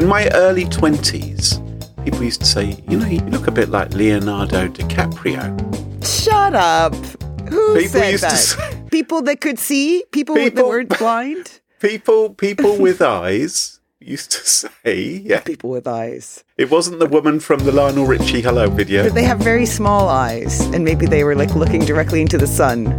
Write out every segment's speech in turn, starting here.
In my early 20s, people used to say, you look a bit like Leonardo DiCaprio. Shut up. Who People said used to that? say- People that could see? People that weren't blind? People with eyes used to say, yeah. People with eyes. It wasn't the woman from the Lionel Richie Hello video. But they have very small eyes, and maybe they were like looking directly into the sun.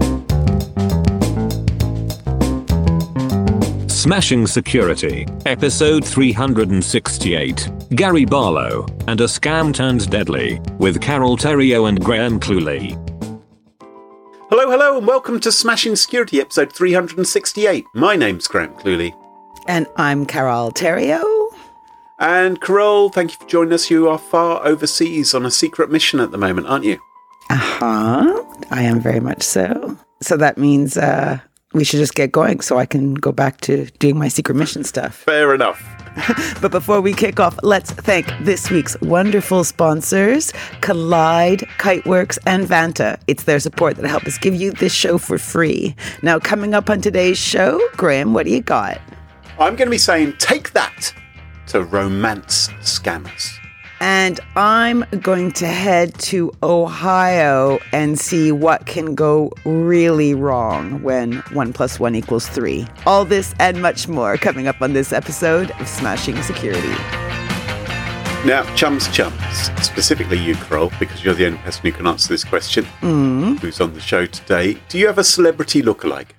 Smashing Security, episode 368. Gary Barlow, and a Scam Turned Deadly, with Carol Theriault and Graham Cluley. Hello, and welcome to Smashing Security, episode 368. My name's Graham Cluley. And I'm Carol Theriault. And Carol, thank you for joining us. You are far overseas on a secret mission at the moment, aren't you? Uh-huh. I am very much so. So that means we should just get going so I can go back to doing my secret mission stuff. Fair enough. But before we kick off, let's thank this week's wonderful sponsors, Collide, Kiteworks, and Vanta. It's their support that help us give you this show for free. Now, coming up on today's show, Graham, what do you got? I'm going to be saying, take that to romance scammers. And I'm going to head to Ohio and see what can go really wrong when 1 + 1 = 3. All this and much more coming up on this episode of Smashing Security. Now, chums, specifically you, Carol, because you're the only person who can answer this question, who's on the show today. Do you have a celebrity lookalike?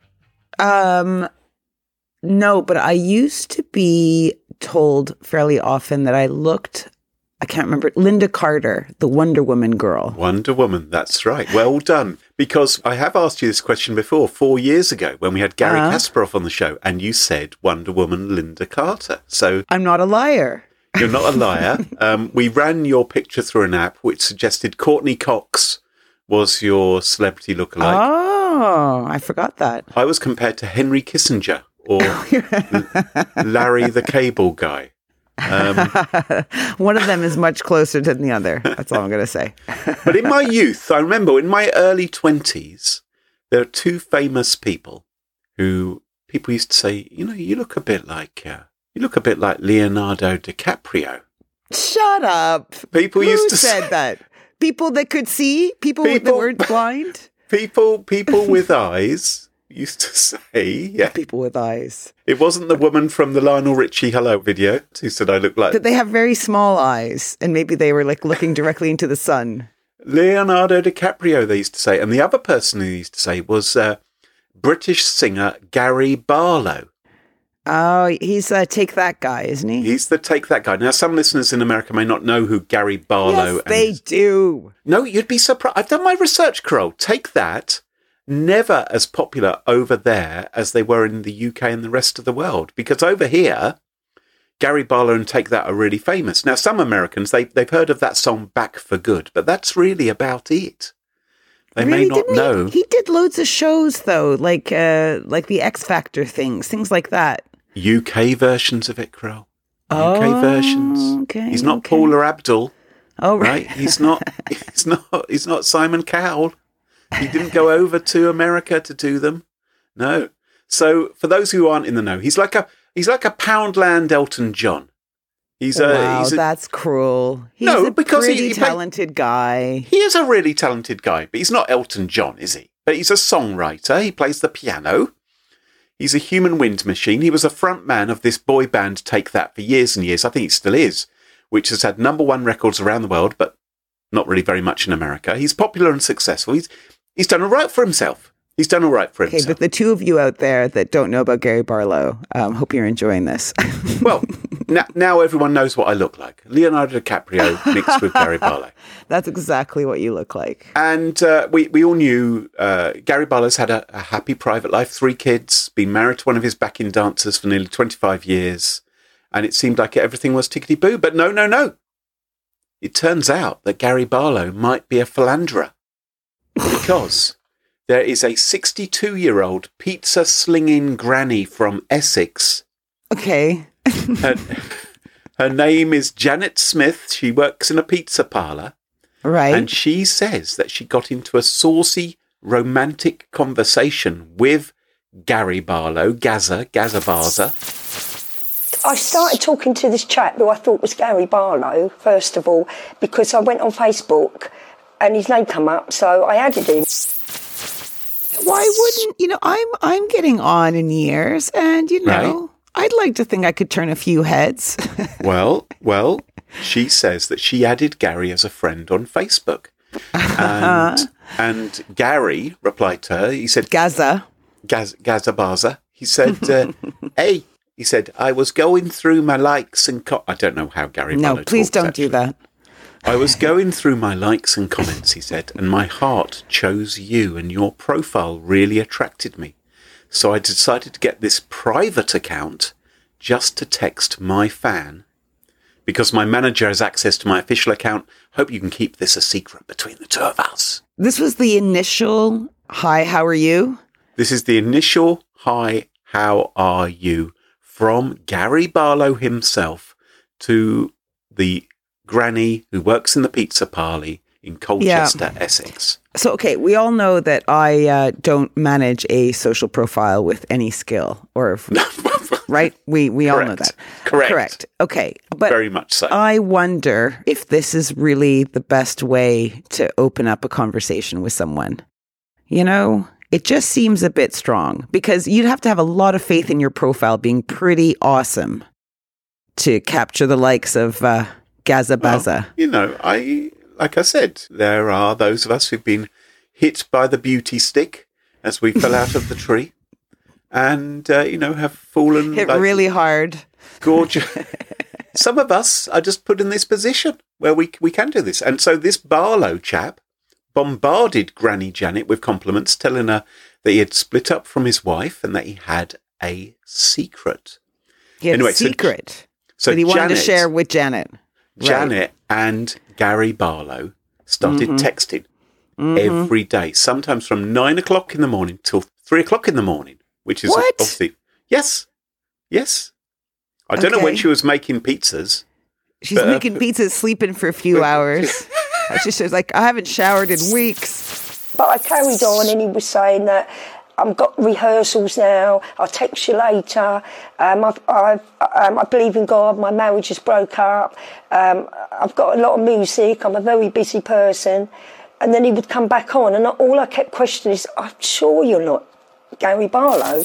No, but I used to be told fairly often that I looked, I can't remember, Linda Carter, the Wonder Woman girl. Wonder Woman, that's right. Well done. Because I have asked you this question before, 4 years ago, when we had Gary Kasparov on the show, and you said Wonder Woman Linda Carter. So I'm not a liar. You're not a liar. We ran your picture through an app which suggested Courtney Cox was your celebrity lookalike. Oh, I forgot that. I was compared to Henry Kissinger or Larry the Cable Guy. One of them is much closer than the other. That's all I'm going to say. But in my youth, I remember in my early 20s, there are two famous people who people used to say, you look a bit like Leonardo DiCaprio. Shut up. People Who used to said say, that? People that could see? People that weren't blind? People with eyes used to say, yeah. People with eyes. It wasn't the woman from the Lionel Richie Hello video who said I look like. But they have very small eyes, and maybe they were like looking directly into the sun. Leonardo DiCaprio, they used to say. And the other person who used to say was British singer Gary Barlow. Oh, he's Take That guy, isn't he? He's the Take That guy. Now, some listeners in America may not know who Gary Barlow is. Yes, they do. No, you'd be surprised. I've done my research, Carol. Take That, never as popular over there as they were in the UK and the rest of the world. Because over here, Gary Barlow and Take That are really famous. Now, some Americans, they've heard of that song Back for Good, but that's really about it. They really? may not know. He did loads of shows, though, like the X Factor things like that. UK versions of it, Carol. UK versions. Okay. He's not Paula Abdul. Oh, right. He's not Simon Cowell. He didn't go over to America to do them. No. So for those who aren't in the know, he's like a Poundland Elton John. That's cruel. He's a pretty talented guy. He is a really talented guy, but he's not Elton John, is he? But he's a songwriter. He plays the piano. He's a human wind machine. He was a front man of this boy band Take That for years and years. I think he still is, which has had #1 records around the world, but not really very much in America. He's popular and successful. He's done all right for himself. Okay, but the two of you out there that don't know about Gary Barlow, hope you're enjoying this. Well, now everyone knows what I look like. Leonardo DiCaprio mixed with Gary Barlow. That's exactly what you look like. And we all knew Gary Barlow's had a happy private life, 3 kids, been married to one of his backing dancers for nearly 25 years. And it seemed like everything was tickety-boo. But no. It turns out that Gary Barlow might be a philanderer. Because there is a 62-year-old pizza-slinging granny from Essex. Okay. Her name is Janet Smith. She works in a pizza parlour. Right. And she says that she got into a saucy, romantic conversation with Gary Barlow, Gaza Barza. I started talking to this chap who I thought was Gary Barlow, first of all, because I went on Facebook and his name came up, so I added him. Why wouldn't, I'm getting on in years and, Right. I'd like to think I could turn a few heads. Well, she says that she added Gary as a friend on Facebook. And Gary replied to her. He said, Gaza. Gazabaza. He said, hey, he said, I was going through my likes and I don't know how Gary No, Barlow please talks, don't actually. do that. I was going through my likes and comments, he said, and my heart chose you and your profile really attracted me. So I decided to get this private account just to text my fan. Because my manager has access to my official account, hope you can keep this a secret between the two of us. This was the initial, hi, how are you? This is the initial, hi, how are you, from Gary Barlow himself to the granny who works in the pizza parlor in Colchester, Essex. So, okay, we all know that I don't manage a social profile with any skill right? We all know that. Correct. Okay. But very much so. I wonder if this is really the best way to open up a conversation with someone. It just seems a bit strong because you'd have to have a lot of faith in your profile being pretty awesome to capture the likes of Gazabaza. Well, like I said, there are those of us who've been hit by the beauty stick as we fell out of the tree and, have fallen. Hit really hard. Gorgeous. Some of us are just put in this position where we can do this. And so this Barlow chap bombarded Granny Janet with compliments, telling her that he had split up from his wife and that he had a secret. He had a secret so that he wanted to Janet, share with Janet. Janet and Gary Barlow started texting every day, sometimes from 9 o'clock in the morning till 3 o'clock in the morning, which is obviously... Yes. I don't know when she was making pizzas. She's making pizzas, sleeping for a few hours. She says, I haven't showered in weeks. But I carried on and he was saying that I've got rehearsals now, I'll text you later, I believe in God, my marriage has broke up, I've got a lot of music, I'm a very busy person. And then he would come back on and all I kept questioning is, I'm sure you're not Gary Barlow.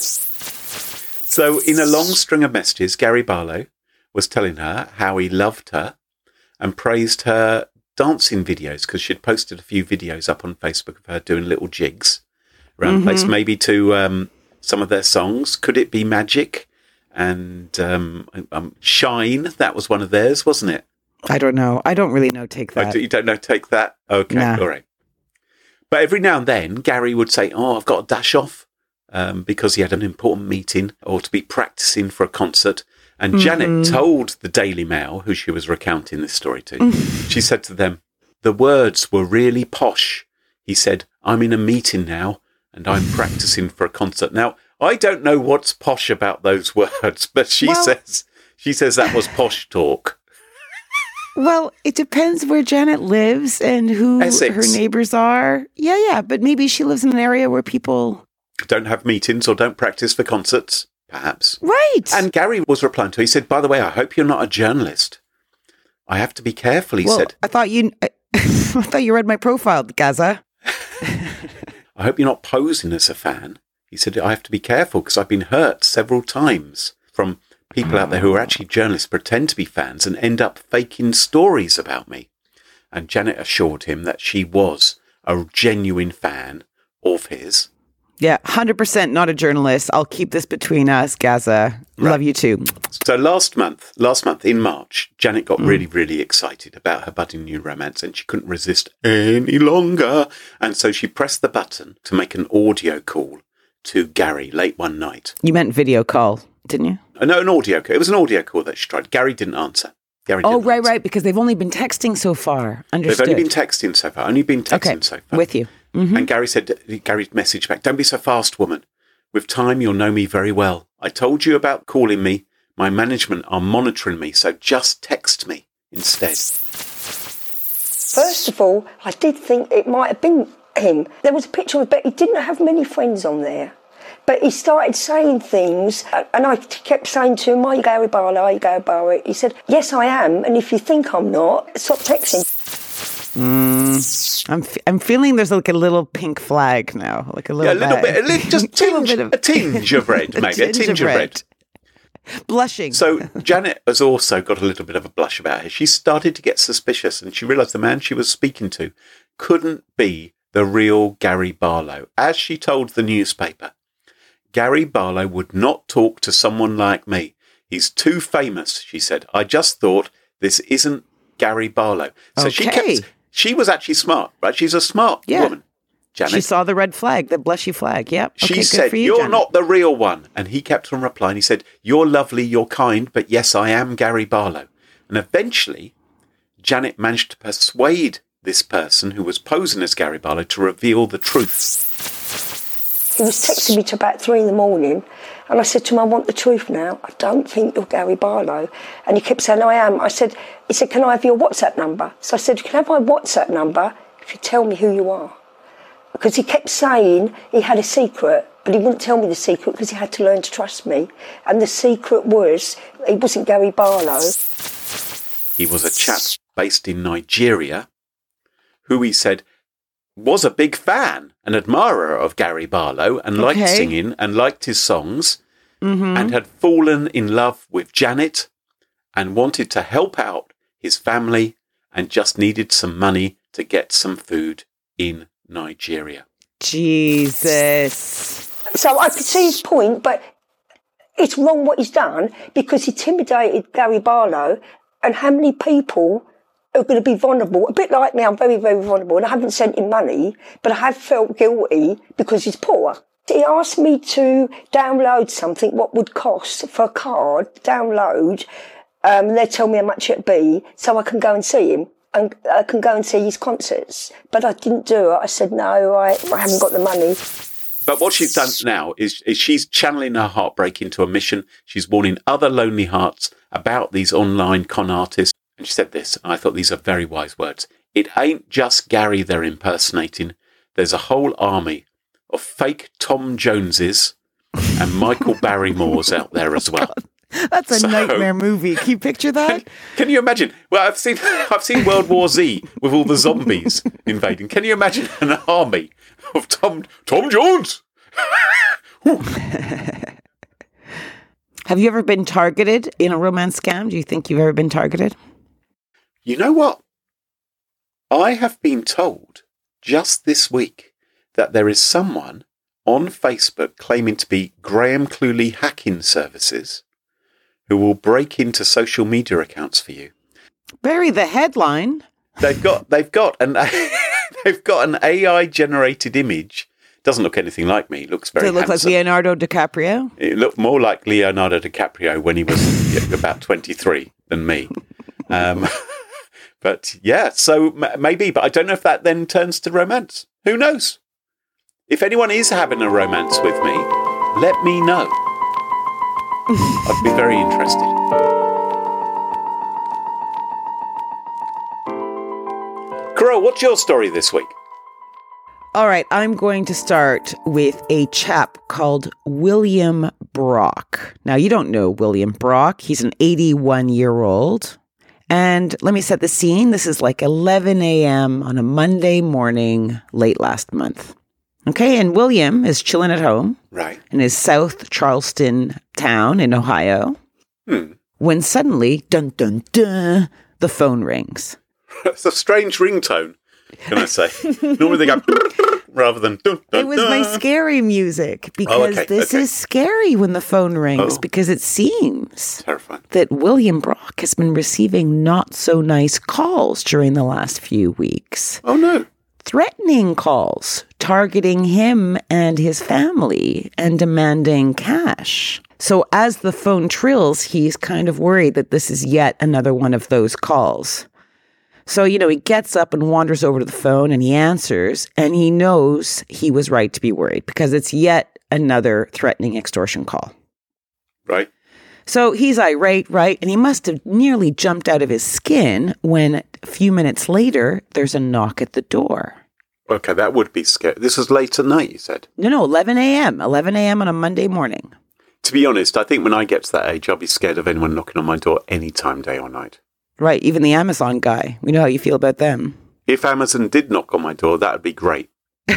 So in a long string of messages, Gary Barlow was telling her how he loved her and praised her dancing videos because she'd posted a few videos up on Facebook of her doing little jigs around the place, maybe to some of their songs. Could It Be Magic? And Shine, that was one of theirs, wasn't it? I don't know. I don't really know Take That. You don't know Take That? Okay, nah. All right. But every now and then, Gary would say, I've got to dash off because he had an important meeting or to be practicing for a concert. And Janet told the Daily Mail, who she was recounting this story to, she said to them, the words were really posh. He said, I'm in a meeting now and I'm practicing for a concert. Now, I don't know what's posh about those words, but she says that was posh talk. Well, it depends where Janet lives and who Essex. her neighbors are. Yeah, but maybe she lives in an area where people don't have meetings or don't practice for concerts, perhaps. Right. And Gary was replying to her. He said, by the way, I hope you're not a journalist. I have to be careful, he said. I thought you read my profile, Gaza. I hope you're not posing as a fan. He said, I have to be careful because I've been hurt several times from people out there who are actually journalists, pretend to be fans and end up faking stories about me. And Janet assured him that she was a genuine fan of his. Yeah, 100% not a journalist. I'll keep this between us, Gaza. Right. Love you too. So last month in March, Janet got really, really excited about her budding new romance and she couldn't resist any longer. And so she pressed the button to make an audio call to Gary late one night. You meant video call, didn't you? No, an audio call. It was an audio call that she tried. Gary didn't answer. Right, because they've only been texting so far. Understood. They've only been texting so far. With you. Mm-hmm. And Gary messaged back, don't be so fast, woman. With time, you'll know me very well. I told you about calling me. My management are monitoring me, so just text me instead. First of all, I did think it might have been him. There was a picture of Betty. He didn't have many friends on there. But he started saying things, and I kept saying to him, "Are you Gary Barlow? Are you Gary Barlow?" He said, "Yes, I am, and if you think I'm not, stop texting." I'm feeling there's like a little pink flag now, like a little, just a tinge of red, maybe a tinge of red. Blushing. So Janet has also got a little bit of a blush about her. She started to get suspicious, and she realised the man she was speaking to couldn't be the real Gary Barlow. As she told the newspaper, Gary Barlow would not talk to someone like me. He's too famous, she said. I just thought, this isn't Gary Barlow. So she was actually smart, right? She's a smart woman, Janet. She saw the red flag, the blushy flag. Yep. She said, "You're not the real one." And he kept on replying. He said, "You're lovely, you're kind, but yes, I am Gary Barlow." And eventually, Janet managed to persuade this person who was posing as Gary Barlow to reveal the truth. He was texting me to about 3 a.m, and I said to him, "I want the truth now. I don't think you're Gary Barlow." And he kept saying, "I am." He said, "Can I have your WhatsApp number?" So I said, "You can have my WhatsApp number if you tell me who you are." Because he kept saying he had a secret, but he wouldn't tell me the secret because he had to learn to trust me. And the secret was, he wasn't Gary Barlow. He was a chap based in Nigeria who he said was a big fan, an admirer of Gary Barlow, and liked singing and liked his songs, and had fallen in love with Janet and wanted to help out his family and just needed some money to get some food in Nigeria. Jesus. So I could see his point, but it's wrong what he's done because he intimidated Gary Barlow, and how many people are going to be vulnerable? A bit like me, I'm very, very vulnerable, and I haven't sent him money, but I have felt guilty because he's poor. He asked me to download something, what would cost for a card, download, they'd tell me how much it'd be, so I can go and see him. And I can go and see his concerts. But I didn't do it. I said, no, I haven't got the money. But what she's done now is she's channeling her heartbreak into a mission. She's warning other lonely hearts about these online con artists. And she said this, and I thought these are very wise words. It ain't just Gary they're impersonating. There's a whole army of fake Tom Joneses and Michael Barrymores out there as well. That's a nightmare movie. Can you picture that? Can you imagine? Well, I've seen World War Z with all the zombies invading. Can you imagine an army of Tom Jones? Have you ever been targeted in a romance scam? Do you think you've ever been targeted? You know what? I have been told just this week that there is someone on Facebook claiming to be Graham Cluley Hacking Services who will break into social media accounts for you. Bury the headline. They've got an AI generated image. Doesn't look anything like me. It looks very handsome. Does it look like Leonardo DiCaprio? It looked more like Leonardo DiCaprio when he was about 23 than me. But yeah, so maybe. But I don't know if that then turns to romance. Who knows? If anyone is having a romance with me, let me know. I'd be very interested. Carol, what's your story this week? All right, I'm going to start with a chap called William Brock. Now, you don't know William Brock. He's an 81-year-old. And let me set the scene. This is like 11 a.m. on a Monday morning late last month. Okay, and William is chilling at home. Right. In his South Charleston town in Ohio. When suddenly, dun, dun, dun, the phone rings. It's a strange ringtone, can I say? Normally they go rather than dun, dun, It was my scary music because this is scary when the phone rings because it seems terrifying that William Brock has been receiving not so nice calls during the last few weeks. Oh, no. Threatening calls, targeting him and his family and demanding cash. So as the phone trills, he's kind of worried that this is yet another one of those calls. So, he gets up and wanders over to the phone and he answers, and he knows he was right to be worried because it's yet another threatening extortion call. Right. So he's irate, right? And he must have nearly jumped out of his skin when a few minutes later, there's a knock at the door. Okay, that would be scary. This was late at night, you said? No, 11 a.m. 11 a.m. on a Monday morning. To be honest, I think when I get to that age, I'll be scared of anyone knocking on my door any time, day or night. Right, even the Amazon guy. We know how you feel about them. If Amazon did knock on my door, that would be great.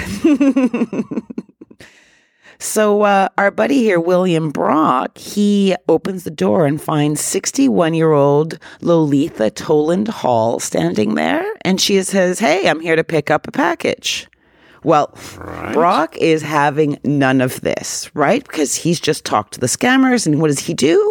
So our buddy here, William Brock, he opens the door and finds 61-year-old Lolitha Toland Hall standing there. And she says, hey, I'm here to pick up a package. Well, Right. Brock is having none of this, right? Because he's just talked to the scammers. And what does he do?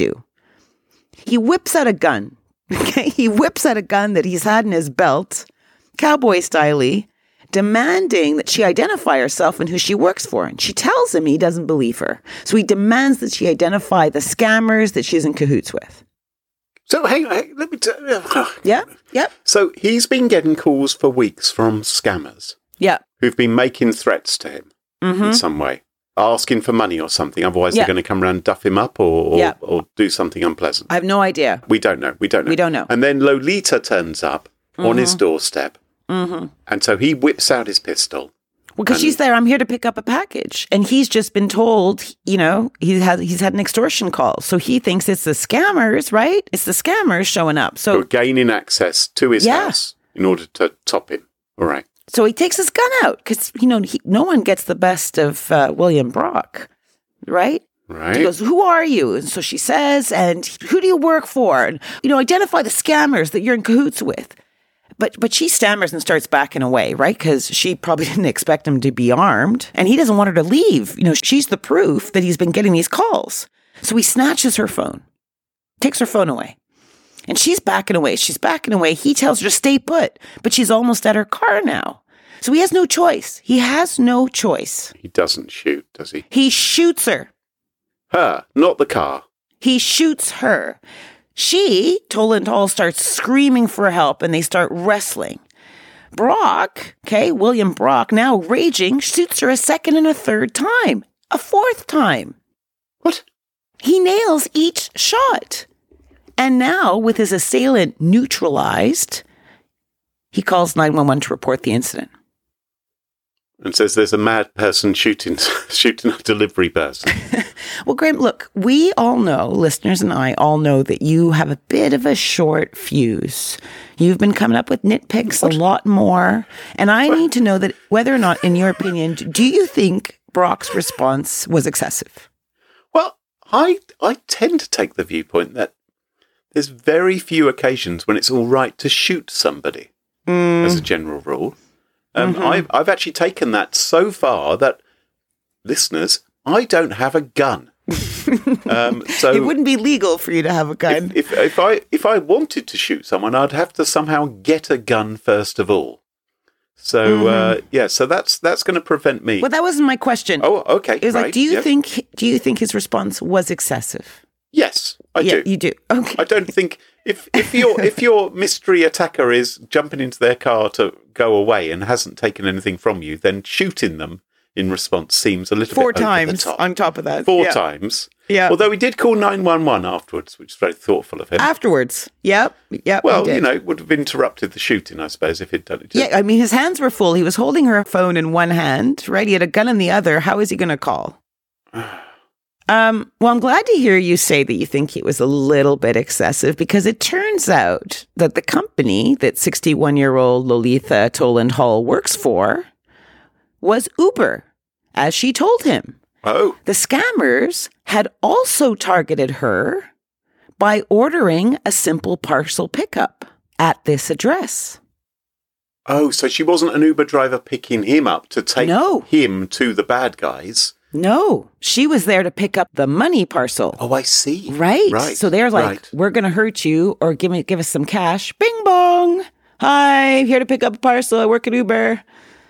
He whips out a gun. Okay, he whips out a gun that he's had in his belt, cowboy style-y, demanding that she identify herself and who she works for. And she tells him he doesn't believe her. So he demands that she identify the scammers that she's in cahoots with. So, hang on, let me tell you. Yeah, yep, So he's been getting calls for weeks from scammers yeah. who've been making threats to him in some way, asking for money or something. Otherwise, Yeah. they're going to come around and duff him up or Yeah. do something unpleasant. I have no idea. We don't know. We don't know. And then Lolita turns up on his doorstep. And so he whips out his pistol. Well, because she's there, I'm here to pick up a package. And he's just been told, he's had an extortion call. So he thinks it's the scammers, right? It's the scammers showing up. Who are So gaining access to his Yeah. house in order to top him. All right. So he takes his gun out because, no one gets the best of William Brock, right? Right. He goes, who are you? And so she says, and who do you work for? And, identify the scammers that you're in cahoots with. But she stammers and starts backing away, right? Because she probably didn't expect him to be armed. And he doesn't want her to leave. She's the proof that he's been getting these calls. So he snatches her phone, takes her phone away. And she's backing away. He tells her to stay put, but she's almost at her car now. So he has no choice. He doesn't shoot, does he? He shoots her. Her, not the car. He shoots her. Toland Hall starts screaming for help and they start wrestling. Brock, William Brock, now raging, shoots her a second and a third time. A fourth time. What? He nails each shot. And now, with his assailant neutralized, he calls 911 to report the incident. And says there's a mad person shooting a delivery person. Well, Graham, look, we all know, listeners and I all know that you have a bit of a short fuse. You've been coming up with nitpicks a lot more. And I need to know that whether or not, in your opinion, do you think Brock's response was excessive? Well, I tend to take the viewpoint that there's very few occasions when it's all right to shoot somebody, as a general rule. I've actually taken that so far that, listeners, I don't have a gun. So It wouldn't be legal for you to have a gun. if I wanted to shoot someone, I'd have to somehow get a gun first of all. So so that's going to prevent me. Well, that wasn't my question. Oh, okay. It was right, like, do you yeah. think his response was excessive? Yes, I do. You do. Okay. I don't think if your mystery attacker is jumping into their car to go away and hasn't taken anything from you, then shooting them in response seems a little Four bit over times the top. on top of that. Four Yeah. times. Yeah. Although he did call 911 afterwards, which is very thoughtful of him. Afterwards. Yep. Well, he did. it would have interrupted the shooting, I suppose, if he'd done it. Yeah, I mean, his hands were full. He was holding her phone in one hand, right? He had a gun in the other. How is he going to call? Well, I'm glad to hear you say that you think it was a little bit excessive because it turns out that the company that 61-year-old Lolitha Toland Hall works for was Uber, as she told him. Oh, The scammers had also targeted her by ordering a simple parcel pickup at this address. oh, so she wasn't an Uber driver picking him up to take No. him to the bad guys. No, she was there to pick up the money parcel. Oh, I see. Right. Right. So they're like, right. we're going to hurt you or give us some cash. Bing bong. Hi, here to pick up a parcel. I work at Uber.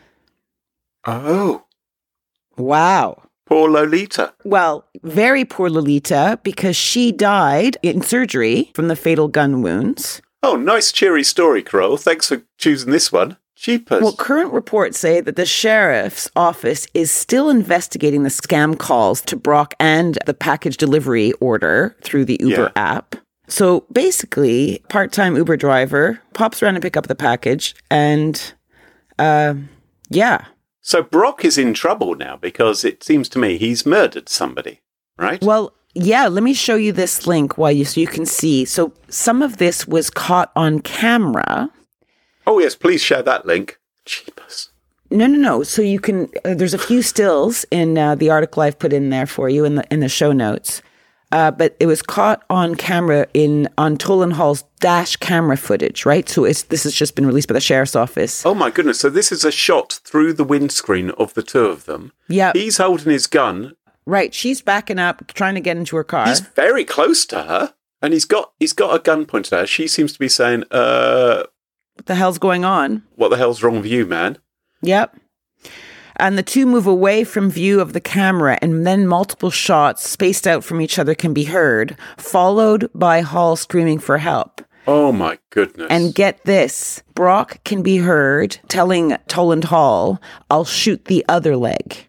Oh, Wow. poor Lolita. Well, very poor Lolita because she died in surgery from the fatal gun wounds. Oh, nice cheery story, Carol. Thanks for choosing this one. Jeepers. Well, current reports say that the sheriff's office is still investigating the scam calls to Brock and the package delivery order through the Uber app. So basically, part-time Uber driver pops around and pick up the package and Yeah. So Brock is in trouble now because it seems to me he's murdered somebody, right? Well, yeah, let me show you this link so you can see. So some of this was caught on camera. Oh, yes, please share that link. Jeepers. No. So you can, there's a few stills in the article I've put in there for you in the show notes. But it was caught on camera on Toland Hall's dash camera footage, right? So this has just been released by the Sheriff's Office. Oh my goodness. So this is a shot through the windscreen of the two of them. Yeah. He's holding his gun. Right. She's backing up, trying to get into her car. He's very close to her. And he's got a gun pointed at her. She seems to be saying, what the hell's going on? What the hell's wrong with you, man? Yep. And the two move away from view of the camera, and then multiple shots spaced out from each other can be heard, followed by Hall screaming for help. Oh my goodness. And get this, Brock can be heard telling Toland Hall, "I'll shoot the other leg."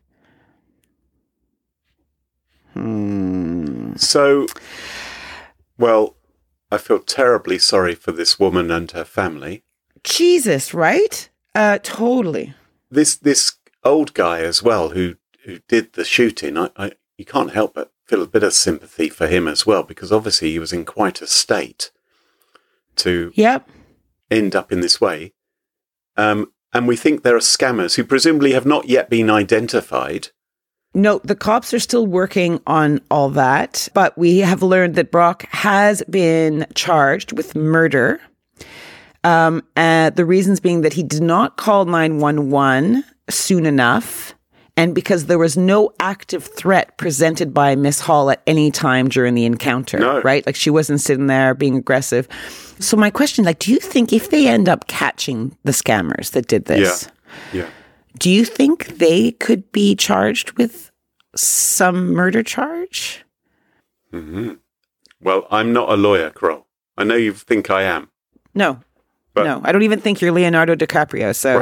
So, well, I feel terribly sorry for this woman and her family. Jesus, right? Totally. This old guy as well who did the shooting, you can't help but feel a bit of sympathy for him as well, because obviously he was in quite a state to end up in this way. And we think there are scammers who presumably have not yet been identified. No, the cops are still working on all that, but we have learned that Brock has been charged with murder. The reasons being that he did not call 911 soon enough, and because there was no active threat presented by Miss Hall at any time during the encounter, right? Like she wasn't sitting there being aggressive. So my question, do you think if they end up catching the scammers that did this, do you think they could be charged with some murder charge? Mm-hmm. Well, I'm not a lawyer, Kroll. I know you think I am. No, I don't even think you're Leonardo DiCaprio. So,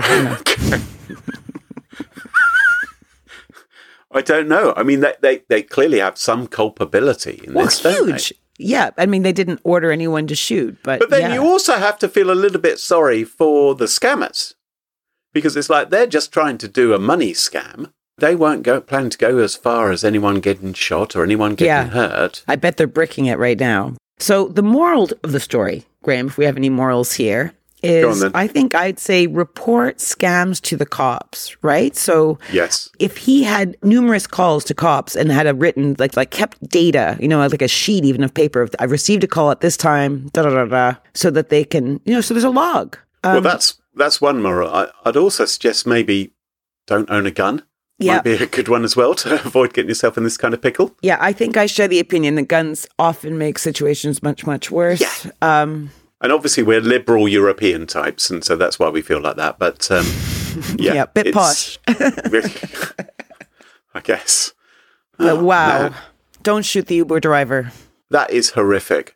I don't know. I mean, they clearly have some culpability in this. Huge. Yeah, I mean, they didn't order anyone to shoot, but then you also have to feel a little bit sorry for the scammers, because it's like they're just trying to do a money scam. They weren't planning to go as far as anyone getting shot or anyone getting hurt. I bet they're bricking it right now. So the moral of the story, Graham, if we have any morals here, is I think I'd say report scams to the cops, right? So yes, if he had numerous calls to cops and had a written, like kept data, like a sheet even of paper, of, I've received a call at this time, so that they can, so there's a log. Well, that's one moral. I'd also suggest maybe don't own a gun. Might be a good one as well to avoid getting yourself in this kind of pickle. Yeah, I think I share the opinion that guns often make situations much, much worse. Yeah. And obviously we're liberal European types, and so that's why we feel like that. But bit posh. I guess. But wow. Man. Don't shoot the Uber driver. That is horrific.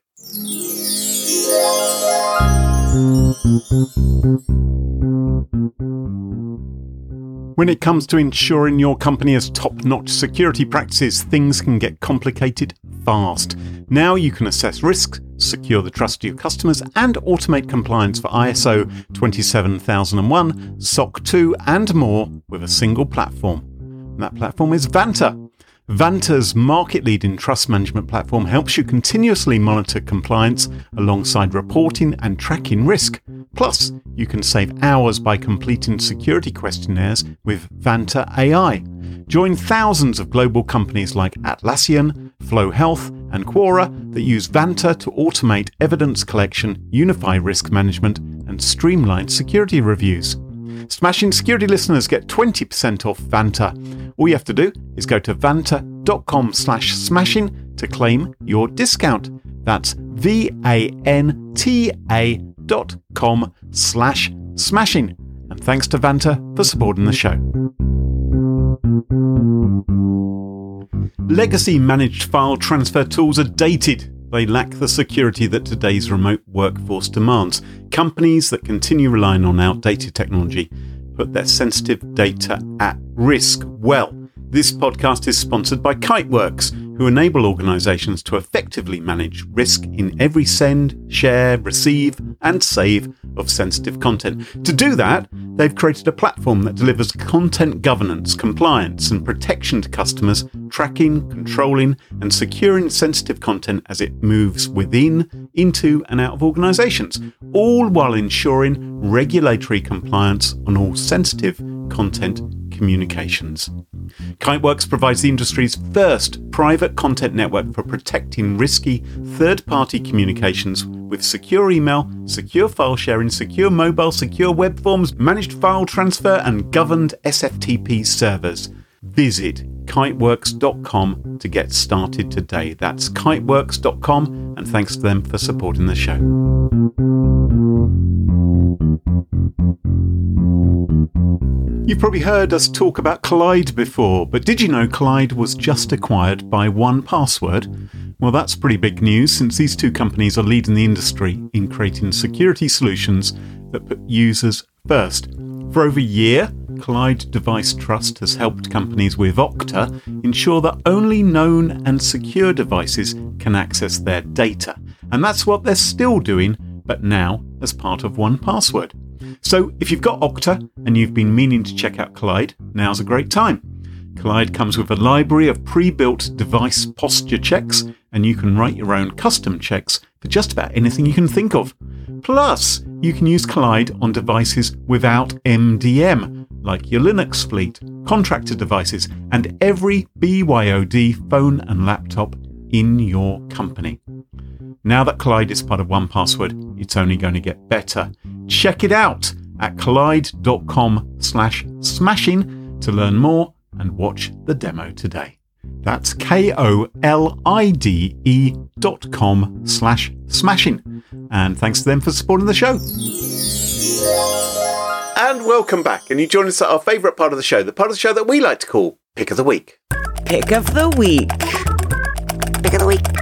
When it comes to ensuring your company has top-notch security practices, things can get complicated fast. Now you can assess risks, secure the trust of your customers, and automate compliance for ISO 27001, SOC 2, and more with a single platform. And that platform is Vanta. Vanta's market-leading trust management platform helps you continuously monitor compliance alongside reporting and tracking risk. Plus, you can save hours by completing security questionnaires with Vanta AI. Join thousands of global companies like Atlassian, Flow Health, and Quora that use Vanta to automate evidence collection, unify risk management, and streamline security reviews. Smashing Security listeners get 20% off Vanta. All you have to do is go to vanta.com/smashing to claim your discount. That's vanta.com/smashing. And thanks to Vanta for supporting the show. Legacy managed file transfer tools are dated. They lack the security that today's remote workforce demands. Companies that continue relying on outdated technology put their sensitive data at risk. Well, This podcast is sponsored by Kiteworks, who enable organisations to effectively manage risk in every send, share, receive and save of sensitive content. To do that, they've created a platform that delivers content governance, compliance and protection to customers, tracking, controlling and securing sensitive content as it moves within, into and out of organisations, all while ensuring regulatory compliance on all sensitive content communications. Kiteworks provides the industry's first private content network for protecting risky third-party communications with secure email, secure file sharing, secure mobile, secure web forms, managed file transfer and governed SFTP servers. Visit kiteworks.com to get started today. That's kiteworks.com, and thanks to them for supporting the show. You've probably heard us talk about Kolide before, but did you know Kolide was just acquired by 1Password? Well, that's pretty big news, since these two companies are leading the industry in creating security solutions that put users first. For over a year, Kolide Device Trust has helped companies with Okta ensure that only known and secure devices can access their data. And that's what they're still doing, but now as part of 1Password. So if you've got Okta and you've been meaning to check out Kolide, now's a great time. Kolide comes with a library of pre-built device posture checks, and you can write your own custom checks for just about anything you can think of. Plus, you can use Kolide on devices without MDM, like your Linux fleet, contractor devices, and every BYOD phone and laptop in your company. Now that Kolide is part of 1Password, it's only going to get better. Check it out at kolide.com/smashing to learn more and watch the demo today. That's KOLIDE.com/smashing. And thanks to them for supporting the show. And welcome back. And you join us at our favourite part of the show, the part of the show that we like to call Pick of the Week. Pick of the week. Pick of the week.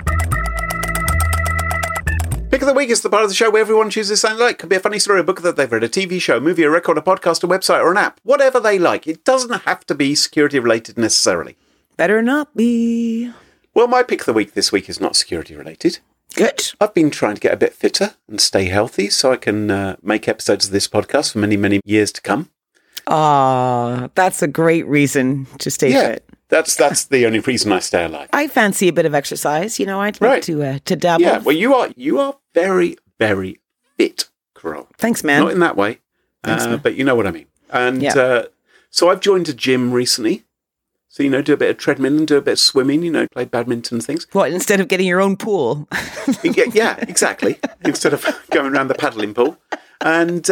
Pick of the Week is the part of the show where everyone chooses something they like. Could be a funny story, a book that they've read, a TV show, a movie, a record, a podcast, a website, or an app. Whatever they like. It doesn't have to be security related necessarily. Better not be. Well, my Pick of the Week this week is not security related. Good. I've been trying to get a bit fitter and stay healthy so I can make episodes of this podcast for many, many years to come. That's a great reason to stay fit. That's the only reason I stay alive. I fancy a bit of exercise. You know, I'd like to dabble. Yeah, well, you are very, very fit, Carol. Thanks, man. Not in that way, but you know what I mean. And so I've joined a gym recently. So, do a bit of treadmill and do a bit of swimming, play badminton and things. What, instead of getting your own pool? Yeah, exactly. Instead of going around the paddling pool. And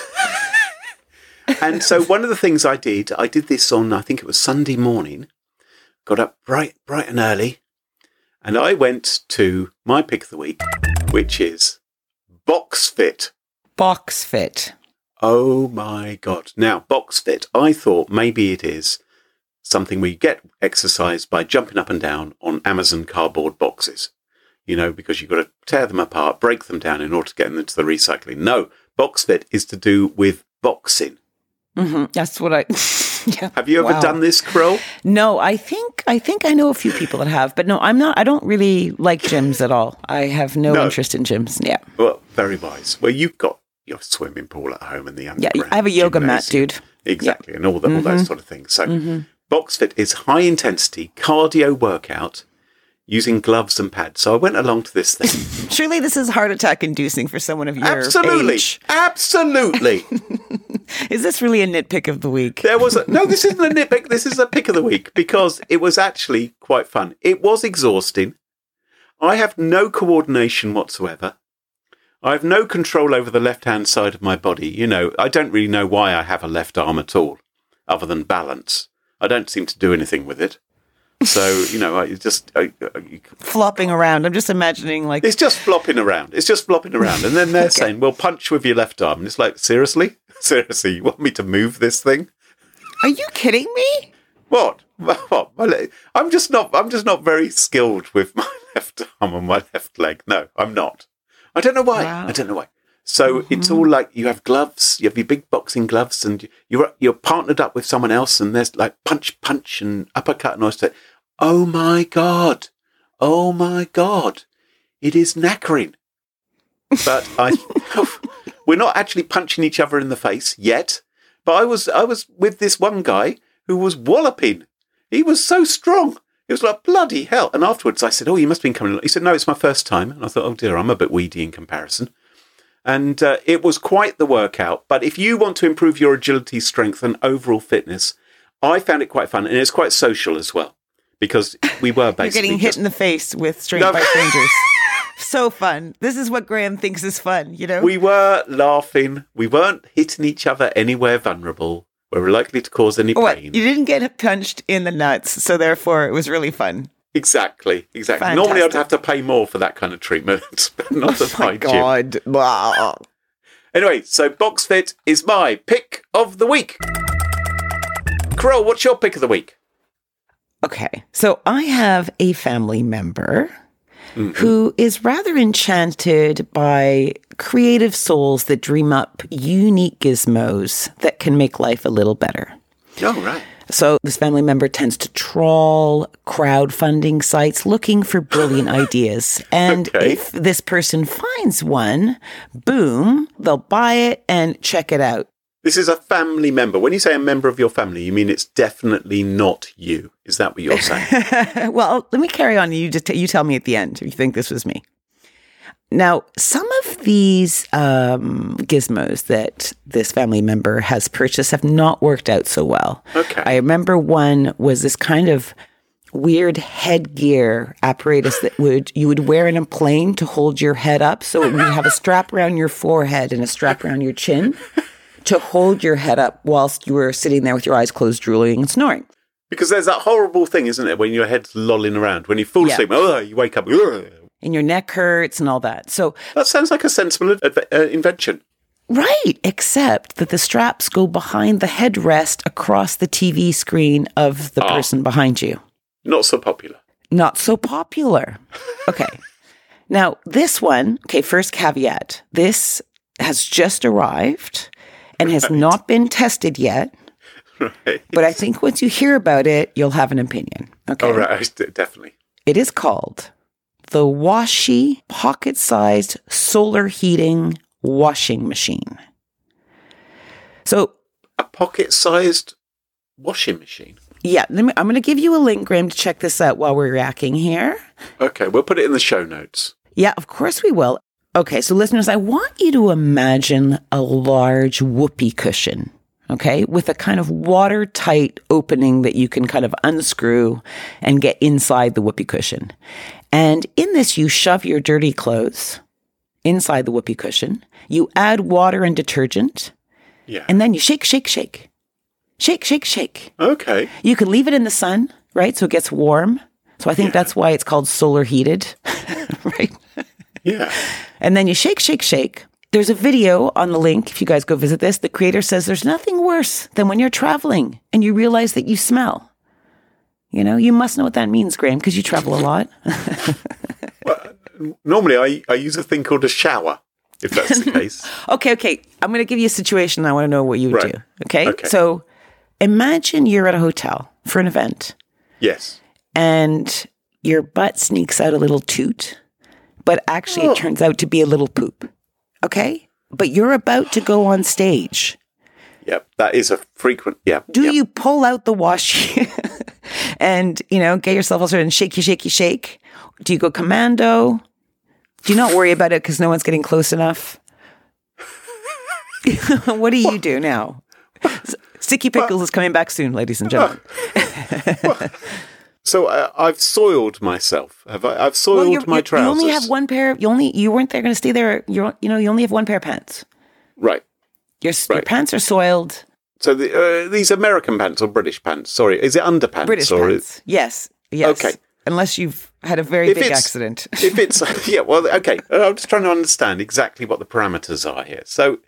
and so one of the things I did this on, I think it was Sunday morning, got up bright and early, and I went to my Pick of the Week, which is BoxFit. BoxFit. Oh my God. Now, BoxFit, I thought maybe it is something we get exercise by jumping up and down on Amazon cardboard boxes, because you've got to tear them apart, break them down in order to get them into the recycling. No, BoxFit is to do with boxing. Mm-hmm. That's what yeah. Have you ever done this, Krill? No, I think I know a few people that have, but no, I'm not. I don't really like gyms at all. I have no interest in gyms. Yeah. Well, very wise. Well, you've got your swimming pool at home and the underground. Yeah, I have a yoga mat, dude. Exactly, and all those sort of things. So, BoxFit is high intensity cardio workout using gloves and pads. So I went along to this thing. Surely this is heart attack inducing for someone of your age. Absolutely. Is this really a nitpick of the week? No, this isn't a nitpick. This is a pick of the week because it was actually quite fun. It was exhausting. I have no coordination whatsoever. I have no control over the left-hand side of my body. I don't really know why I have a left arm at all, other than balance. I don't seem to do anything with it. So, I just... flopping around. I'm just imagining It's just flopping around. And then they're saying, well, punch with your left arm. And it's like, seriously? Seriously, you want me to move this thing? Are you kidding me? What? I'm just not very skilled with my left arm and my left leg. No, I'm not. I don't know why. Wow. I don't know why. So it's all like you have gloves, you have your big boxing gloves, and you're partnered up with someone else, and there's like punch, punch, and uppercut, and I say, oh my God, it is knackering. But we're not actually punching each other in the face yet. But I was with this one guy who was walloping. He was so strong. It was like, bloody hell. And afterwards I said, oh, you must have been coming along. He said, no, it's my first time. And I thought, oh dear, I'm a bit weedy in comparison. And it was quite the workout. But if you want to improve your agility, strength, and overall fitness, I found it quite fun. And it's quite social as well. Because we were basically You're getting hit in the face with by strangers. So fun. This is what Graham thinks is fun, you know? We were laughing. We weren't hitting each other anywhere vulnerable where we're likely to cause any pain. You didn't get punched in the nuts, so therefore it was really fun. Exactly. Fantastic. Normally I'd have to pay more for that kind of treatment, but not at my gym. God. Wow. Anyway, so BoxFit is my pick of the week. Carol, what's your pick of the week? Okay, so I have a family member who is rather enchanted by creative souls that dream up unique gizmos that can make life a little better. Oh, right. So this family member tends to trawl crowdfunding sites looking for brilliant ideas. And if this person finds one, boom, they'll buy it and check it out. This is a family member. When you say a member of your family, you mean it's definitely not you. Is that what you're saying? Well, let me carry on. You tell me at the end if you think this was me. Now, some of these gizmos that this family member has purchased have not worked out so well. Okay. I remember one was this kind of weird headgear apparatus that you would wear in a plane to hold your head up. So it would have a strap around your forehead and a strap around your chin to hold your head up whilst you were sitting there with your eyes closed, drooling and snoring. Because there's that horrible thing, isn't it, when your head's lolling around. When you fall asleep, you wake up. And your neck hurts and all that. So that sounds like a sensible invention. Right, except that the straps go behind the headrest across the TV screen of the person behind you. Not so popular. Not so popular. Okay. Now, this one, first caveat. This has just arrived and has not been tested yet. Right. But I think once you hear about it, you'll have an opinion. Okay. Oh, right. Definitely. It is called the Washi pocket-sized solar heating washing machine. So, a pocket-sized washing machine? Yeah, I'm going to give you a link, Graham, to check this out while we're yakking here. Okay, we'll put it in the show notes. Yeah, of course we will. Okay, so listeners, I want you to imagine a large whoopee cushion, okay, with a kind of watertight opening that you can kind of unscrew and get inside the whoopee cushion. And in this, you shove your dirty clothes inside the whoopee cushion. You add water and detergent. Yeah. And then you shake, shake, shake. Shake, shake, shake. Okay. You can leave it in the sun, right? So it gets warm. So I think that's why it's called solar heated, right? Yeah. And then you shake, shake, shake. There's a video on the link, if you guys go visit this. The creator says there's nothing worse than when you're traveling and you realize that you smell. You know, you must know what that means, Graham, because you travel a lot. Well, normally I use a thing called a shower, if that's the case. Okay. I'm going to give you a situation. I want to know what you would do. Okay? So imagine you're at a hotel for an event. Yes. And your butt sneaks out a little toot, but actually it turns out to be a little poop. Okay? But you're about to go on stage. Yep, that is a frequent, Do you pull out the washi and, get yourself all sorted and shake, shake? Do you go commando? Do you not worry about it because no one's getting close enough? What do you do now? Sticky Pickles is coming back soon, ladies and gentlemen. So I've soiled myself. I've soiled my trousers. You only have one pair. You weren't there going to stay there. You only have one pair of pants. Right. Your pants are soiled. So these American pants or British pants? Sorry, is it underpants? British pants. Yes. Okay. Unless you've had a very big accident. If it's okay. I'm just trying to understand exactly what the parameters are here. So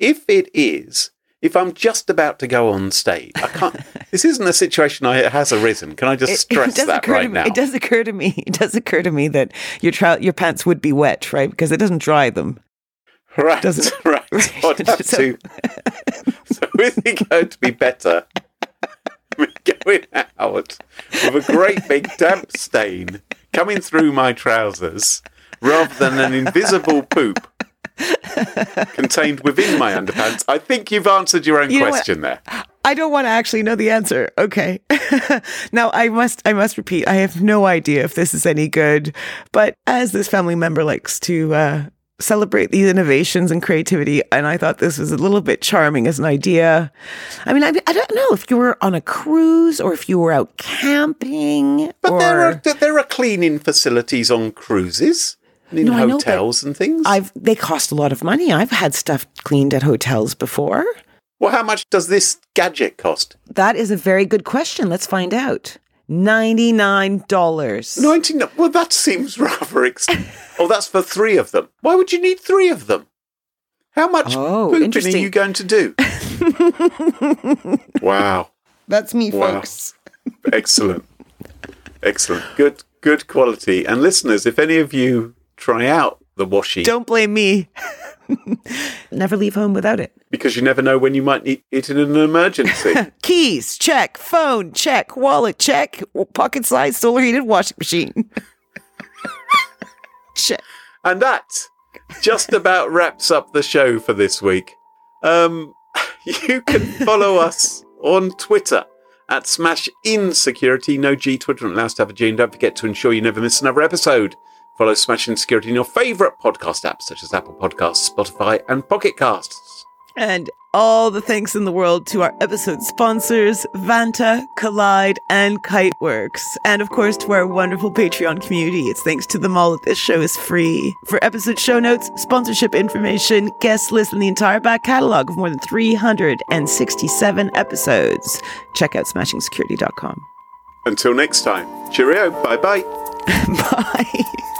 if I'm just about to go on stage, I can't. This isn't a situation that has arisen. Can I just stress that right now? It does occur to me. It does occur to me that your pants would be wet, right? Because it doesn't dry them. Right, Doesn't- right. I'd have So- to. So is it going to be better me going out with a great big damp stain coming through my trousers rather than an invisible poop contained within my underpants? I think you've answered your own You know what? question there. I don't want to actually know the answer. Okay. Now I must repeat, I have no idea if this is any good, but as this family member likes to celebrate these innovations and creativity, and I thought this was a little bit charming as an idea. I mean, I don't know if you were on a cruise or if you were out camping. But or... there are cleaning facilities on cruises and in No, I know, hotels and things. They cost a lot of money. I've had stuff cleaned at hotels before. Well, how much does this gadget cost? That is a very good question. Let's find out. $99. 99. Well, that seems rather Oh, that's for 3 of them. Why would you need 3 of them? How much pooping are interesting. you going to do? Wow. That's me, Wow. folks. Excellent. Excellent. Good quality. And listeners, if any of you try out the washi, Don't blame me. Never leave home without it. because you never know when you might need it in an emergency. Keys, check. Phone, check. Wallet, check. Pocket-sized solar heated washing machine. Check. And that just about wraps up the show for this week. You can follow us on Twitter at SmashInSecurity. No G, Twitter won't allow us to have a G. And don't forget to ensure you never miss another episode. Follow Smash Insecurity in your favourite podcast apps, such as Apple Podcasts, Spotify, and Pocket Casts. And all the thanks in the world to our episode sponsors, Vanta, Collide, and Kiteworks. And of course to our wonderful Patreon community. It's thanks to them all that this show is free. For episode show notes, sponsorship information, guest lists, and the entire back catalog of more than 367 episodes, check out smashingsecurity.com. Until next time, cheerio, bye-bye. Bye.